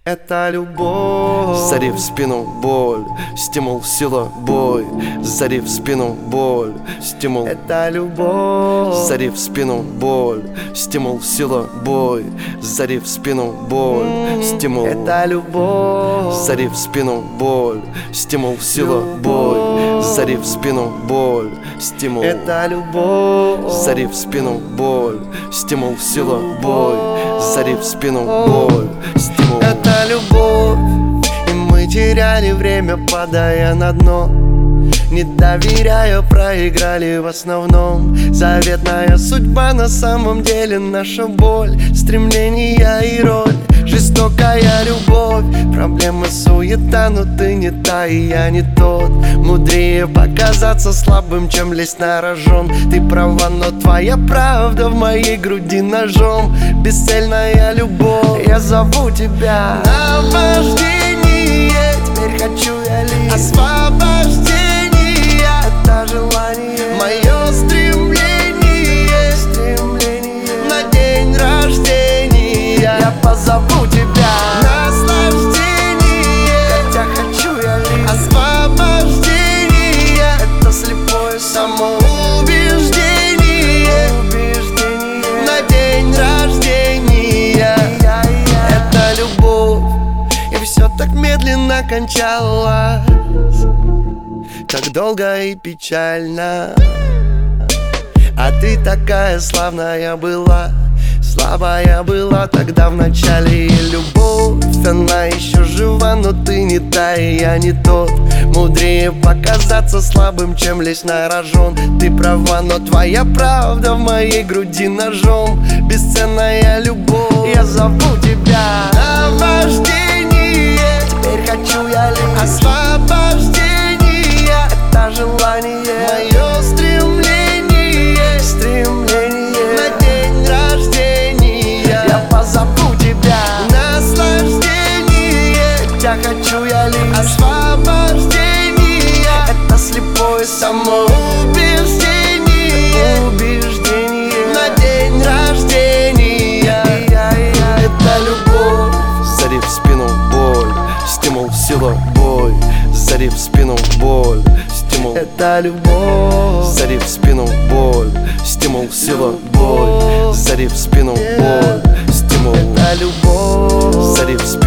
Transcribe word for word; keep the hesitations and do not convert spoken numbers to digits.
Это любовь. Зари в спину боль, стимул, сила, бой. Зари в спину боль, стимул. Это любовь. Зари в спину боль, стимул, сила, бой. Зари в спину боль, стимул. Это любовь. Зари в спину боль, стимул, сила, бой. Зари в спину боль, стимул. Это любовь. Зари в спину боль, стимул, сила, бой. Зари в спину боль, стимул. Это любовь. И мы теряли время, падая на дно. Не доверяя, проиграли в основном. Заветная судьба на самом деле наша боль, стремления и роль. Жестокая любовь, проблемы, суета, но ты не та и я не тот. Мудрее показаться слабым, чем лезть на рожон. Ты права, но твоя правда в моей груди ножом. Бесцельная любовь, я зову тебя на вождение. Теперь хочу я лишь освобождение. Это желание, мое стремление, стремление на день рождения. Я позову тебя наслаждение, хотя хочу я лишь освобождение. Это слепое самоубеждение, убеждение на день рождения. Это любовь, и все так медленно кончалось, так долго и печально. А ты такая славная была, слабая была тогда в начале. И любовь, она еще жива, но ты не та и я не тот. Мудрее показаться слабым, чем лезть на рожон. Ты права, но твоя правда в моей груди ножом. Бесценная любовь, я зову тебя на вождение. Теперь хочу я лишь освобождение. Это желание, мое стремление, стремление на день рождения. Я позову тебя наслаждение, хотя хочу я лишь освобождение. Это слепое самоубеждение, убеждение на день рождения. Это любовь. Зари в спину боль, стимул, сила, бой. Зари в спину боль, стимул. Это любовь. Зари в спину боль, стимул, сила, бой. Зари в спину боль, стимул. Это любовь. Зари в спину